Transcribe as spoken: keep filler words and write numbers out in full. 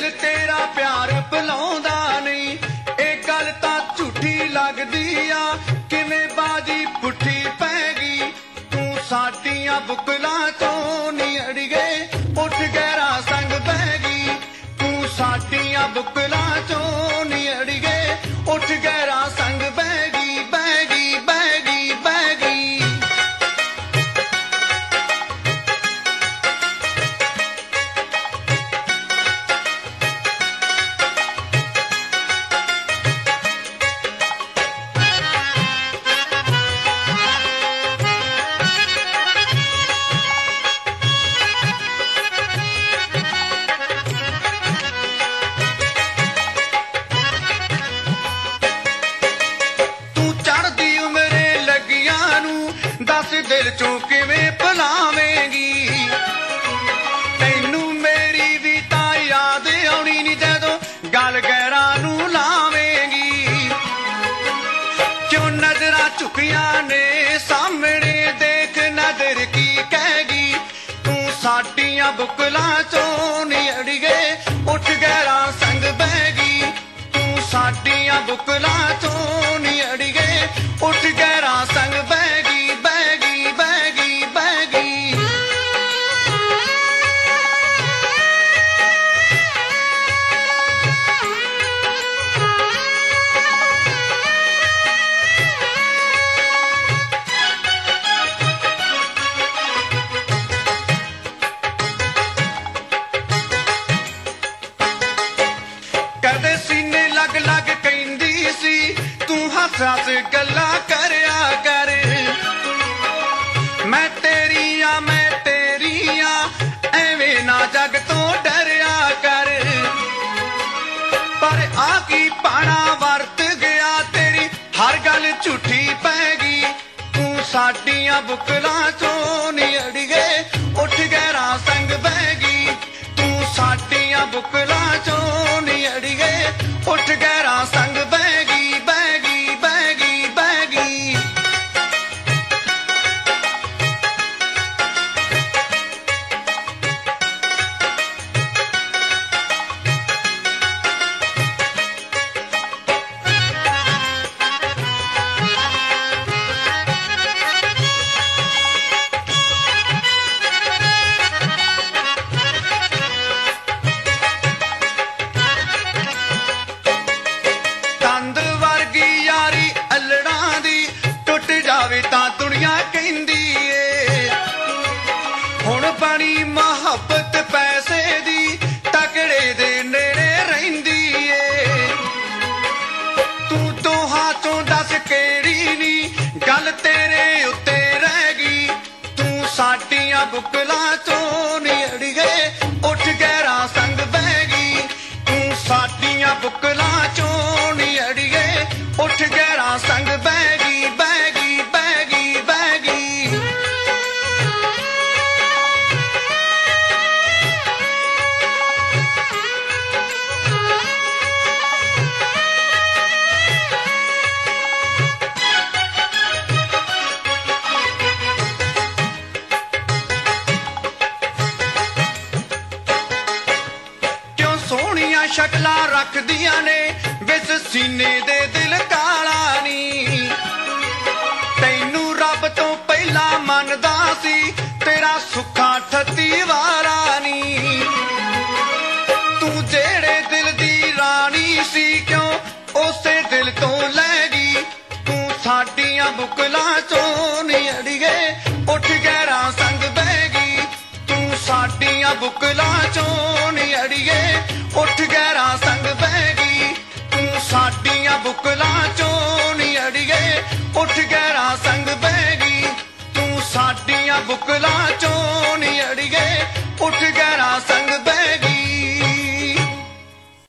दिल तेरा प्यार भुलाउंदा नहीं, ये गल तां झूठी लगदी आ, किवें बाजी पुट्ठी पै गई। तू साडियां बुकलां चों नी अड़िए उठ गहरा संग बह गई। तू साडियां बुकलां चों नी अड़िए उठ गहरा संग बह गई, बह गई, बह गई, बह गई। दिल चों किवें भुलावेंगी, तैनू मेरी भी तां याद आउणी नी जदों गल गैरां नू लावेंगी। क्यों नजरां झुकियां ने सामने देख नजर की कहगी। तू साडियां बुकलां चों नी अड़िए उठ गहरा संग बह गई। तू साडियां बुकलां चों नी अड़िए उठ गहरा संग बह गई, हस हस गल्ला करया कर। मैं तेरी आ मैं तेरी आ एवें ना जग तो डरिया कर। पर आ की पाना वरत गया तेरी हर गल झूठी पै गई। तू साडियां बुकलां चों नी अड़िए उठ गहरा संग बह गई। तू साडियां बुकलां चों नी अड़िए उठ गहरा संग बह गई, बह गई, बह गई, बह गई। मोहब्बत पैसे दी तकड़े दे नेड़े रहिंदी ए। तू दोहां चों दस केड़ी नी गल तेरे उत्ते रह गई। तू साडियां बुकलां चों नी अड़िए उठ गहरा संग बह गई। तू साडियां बुकलां चों नी अड़िए उठ गहरा संग बह गई, बह गई, बह गई, बह गई। शक्लां रखदियां ने विच सीने दे दिल काला नी। तैनू रब तो पहला मनदा सी तेरा सुखा ठत्ती वारा नी। तू जेड़े दिल दी रानी सी क्यों उसे दिल तो लै गई। तू साडियां बुकलां चों नी अड़िए उठ गहरा संग बह गई। तू साडियां बुकलां चों नी अड़िए उठ गहरा संग बह गई। तू साडियां बुकलां चों नी अड़िए उठ गहरा संग बह गई। तू साडियां बुकलां चों